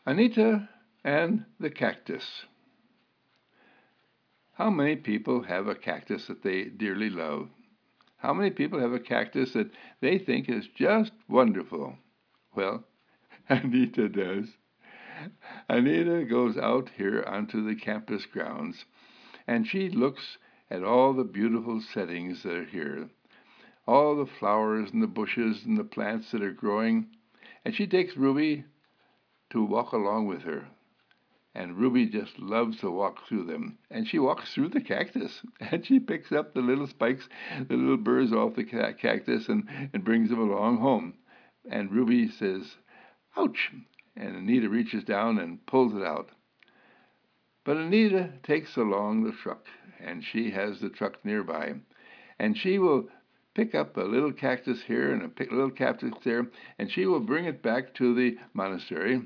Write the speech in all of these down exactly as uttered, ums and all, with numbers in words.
Anita and the Cactus. How many people have a cactus that they dearly love? How many people have a cactus that they think is just wonderful? Well, Anita does. Anita goes out here onto the campus grounds, and she looks at all the beautiful settings that are here, all the flowers and the bushes and the plants that are growing, and she takes Ruby to walk along with her. And Ruby just loves to walk through them. And she walks through the cactus, and she picks up the little spikes, the little burrs off the cactus, and, and brings them along home. And Ruby says, "Ouch!" And Anita reaches down and pulls it out. But Anita takes along the truck, and she has the truck nearby. And she will pick up a little cactus here and a little cactus there, and she will bring it back to the monastery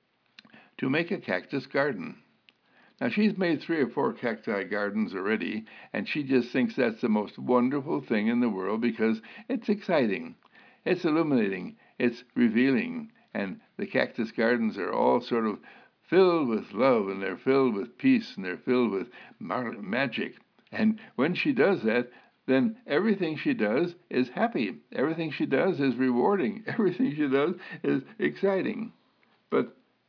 to make a cactus garden. Now, she's made three or four cacti gardens already, and she just thinks that's the most wonderful thing in the world because it's exciting, it's illuminating, it's revealing, and the cactus gardens are all sort of filled with love, and they're filled with peace, and they're filled with magic. And when she does that, then everything she does is happy. Everything she does is rewarding. Everything she does is exciting. But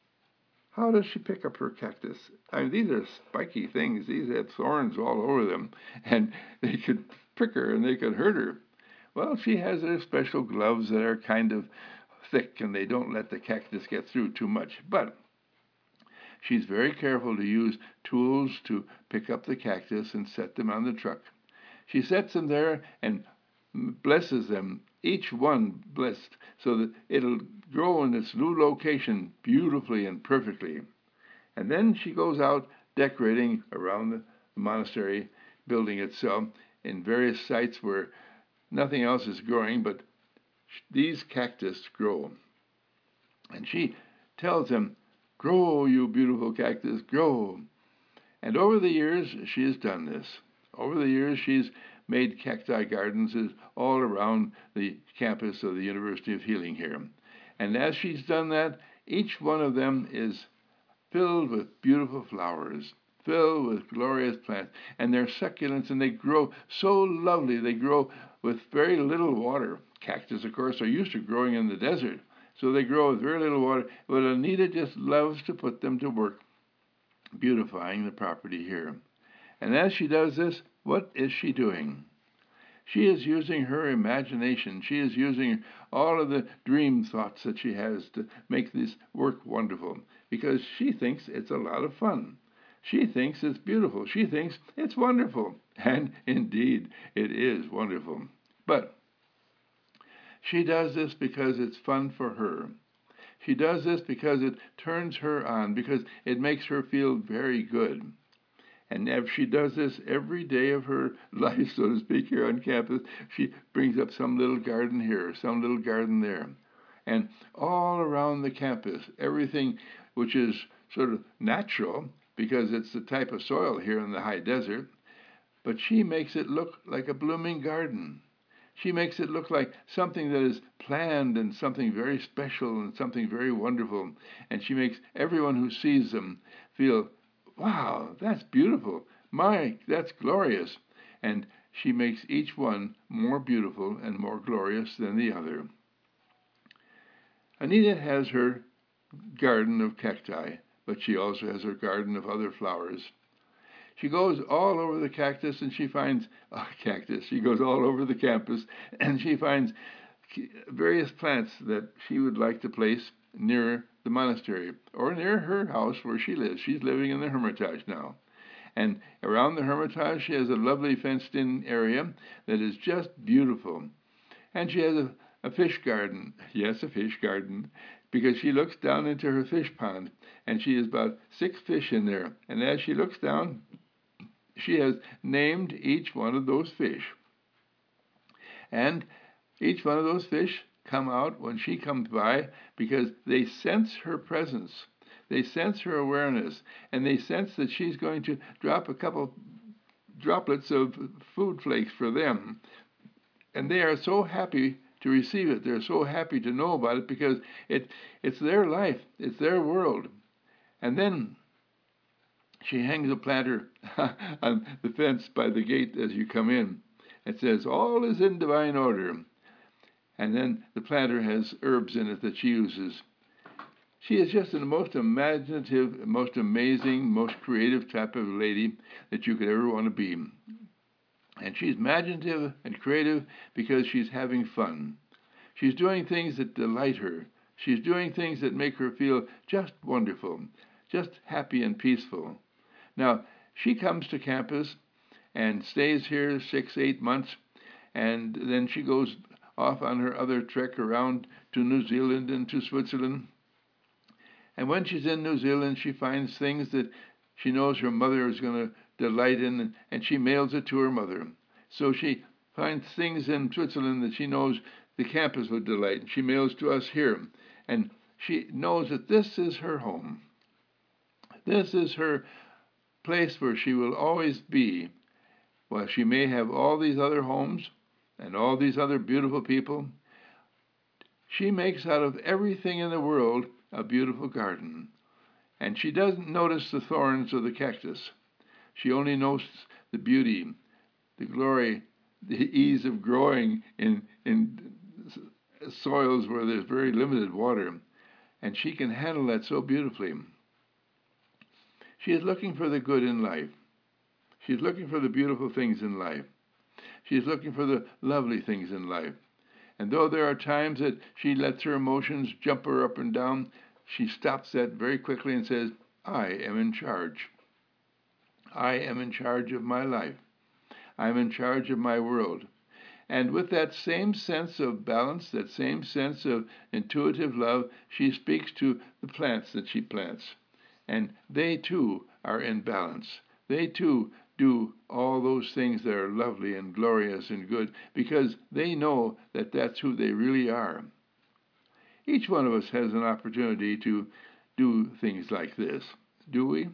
how does she pick up her cactus? I mean, these are spiky things. These have thorns all over them, and they could prick her and they could hurt her. Well, she has her special gloves that are kind of thick, and they don't let the cactus get through too much. But she's very careful to use tools to pick up the cactus and set them on the truck. She sets them there and blesses them, each one blessed, so that it'll grow in its new location beautifully and perfectly. And then she goes out decorating around the monastery building itself in various sites where nothing else is growing, but these cactus grow. And she tells them, "Grow, you beautiful cactus, grow." And over the years, she has done this. Over the years, she's made cacti gardens all around the campus of the University of Healing here. And as she's done that, each one of them is filled with beautiful flowers, filled with glorious plants, and they're succulents, and they grow so lovely. They grow with very little water. Cactus, of course, are used to growing in the desert, so they grow with very little water. But Anita just loves to put them to work, beautifying the property here. And as she does this, what is she doing? She is using her imagination. She is using all of the dream thoughts that she has to make this work wonderful, because she thinks it's a lot of fun. She thinks it's beautiful. She thinks it's wonderful. And indeed, it is wonderful. But she does this because it's fun for her. She does this because it turns her on, because it makes her feel very good. And if she does this every day of her life, so to speak, here on campus, she brings up some little garden here, some little garden there. And all around the campus, everything which is sort of natural, because it's the type of soil here in the high desert, but she makes it look like a blooming garden. She makes it look like something that is planned and something very special and something very wonderful. And she makes everyone who sees them feel, "Wow, that's beautiful. My, that's glorious." And she makes each one more beautiful and more glorious than the other. Anita has her garden of cacti, but she also has her garden of other flowers. She goes all over the cactus and she finds a cactus. She goes all over the campus and she finds various plants that she would like to place near the monastery or near her house where she lives. She's living in the Hermitage now. And around the Hermitage, she has a lovely fenced-in area that is just beautiful. And she has a, a fish garden. Yes, a fish garden, because she looks down into her fish pond, and she has about six fish in there. And as she looks down, she has named each one of those fish. And each one of those fish come out when she comes by because they sense her presence. They sense her awareness, and they sense that she's going to drop a couple droplets of food flakes for them. And they are so happy to receive it. They're so happy to know about it because it, it's their life. It's their world. And then she hangs a planter on the fence by the gate as you come in. It says, all is in divine order. And then the planter has herbs in it that she uses. She is just the most imaginative, most amazing, most creative type of lady that you could ever want to be. And she's imaginative and creative because she's having fun. She's doing things that delight her. She's doing things that make her feel just wonderful, just happy and peaceful. Now, she comes to campus and stays here six, eight months, and then she goes off on her other trek around to New Zealand and to Switzerland. And when she's in New Zealand, she finds things that she knows her mother is going to delight in, and she mails it to her mother. So she finds things in Switzerland that she knows the campus would delight, and she mails to us here. And she knows that this is her home. This is her place where she will always be. While she may have all these other homes and all these other beautiful people, she makes out of everything in the world a beautiful garden. And she doesn't notice the thorns or the cactus. She only notices the beauty, the glory, the ease of growing in, in soils where there's very limited water. And she can handle that so beautifully. She is looking for the good in life. She's looking for the beautiful things in life. She's looking for the lovely things in life. And though there are times that she lets her emotions jump her up and down, she stops that very quickly and says, I am in charge. I am in charge of my life. I'm in charge of my world. And with that same sense of balance, that same sense of intuitive love, she speaks to the plants that she plants. And they too are in balance. They too do all those things that are lovely and glorious and good because they know that that's who they really are. Each one of us has an opportunity to do things like this, do we?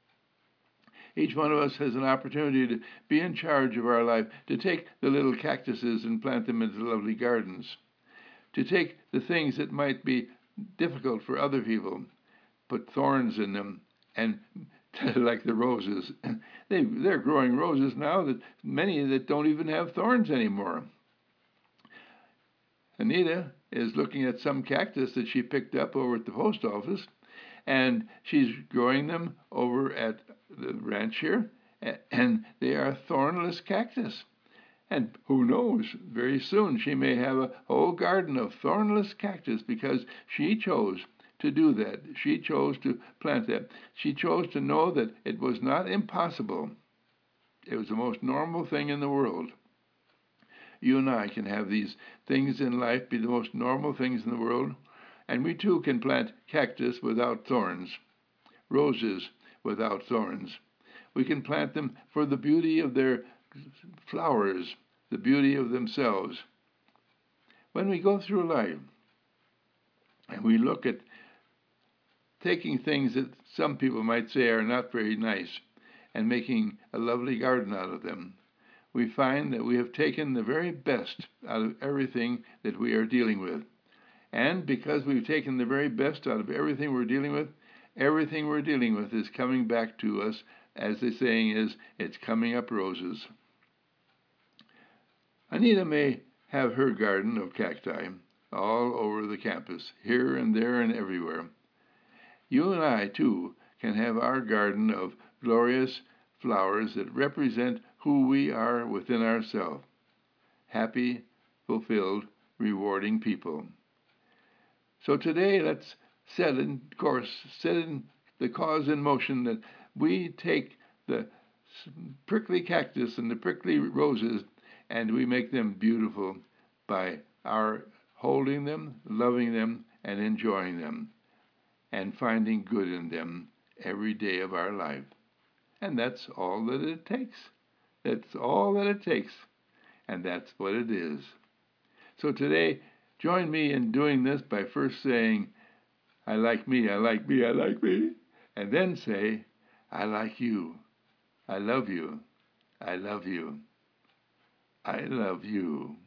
Each one of us has an opportunity to be in charge of our life, to take the little cactuses and plant them into lovely gardens, to take the things that might be difficult for other people, put thorns in them, and like the roses. They, they're growing roses now, that many that don't even have thorns anymore. Anita is looking at some cactus that she picked up over at the post office, and she's growing them over at the ranch here, and they are thornless cactus. And who knows, very soon she may have a whole garden of thornless cactus because she chose to do that. She chose to plant that. She chose to know that it was not impossible. It was the most normal thing in the world. You and I can have these things in life be the most normal things in the world, and we too can plant cactus without thorns, roses without thorns. We can plant them for the beauty of their flowers, the beauty of themselves. When we go through life and we look at taking things that some people might say are not very nice and making a lovely garden out of them, we find that we have taken the very best out of everything that we are dealing with. And because we've taken the very best out of everything we're dealing with, everything we're dealing with is coming back to us, as the saying is, it's coming up roses. Anita may have her garden of cacti all over the campus, here and there and everywhere. You and I, too, can have our garden of glorious flowers that represent who we are within ourselves. Happy, fulfilled, rewarding people. So today, let's set in course, set in the cause in motion that we take the prickly cactus and the prickly roses and we make them beautiful by our holding them, loving them, and enjoying them, and finding good in them every day of our life. And that's all that it takes. That's all that it takes. And that's what it is. So today, join me in doing this by first saying, I like me, I like me, I like me. And then say, I like you. I love you. I love you. I love you.